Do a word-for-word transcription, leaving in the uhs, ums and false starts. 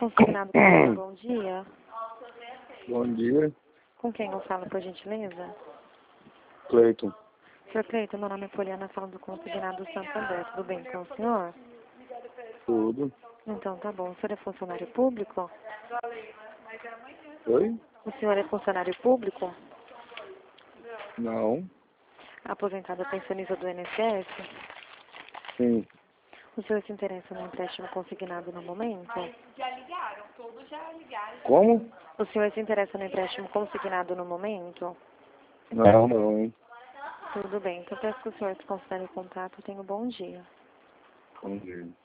Consignado, bom dia. Bom dia. Com quem eu falo, por gentileza? Cleiton. senhor Cleiton, meu nome é Poliana, falo do Consignado Santander. Tudo bem com o senhor? Tudo. Então, tá bom. O senhor é funcionário público? Oi? O senhor é funcionário público? Não. Aposentado pensionista do I N S S? Sim. O senhor se interessa no empréstimo consignado no momento? Como? O senhor se interessa no empréstimo consignado no momento? Não, não, hein? Tudo bem. Então, peço que o senhor se considere o contato. Tenha um bom dia. Bom dia.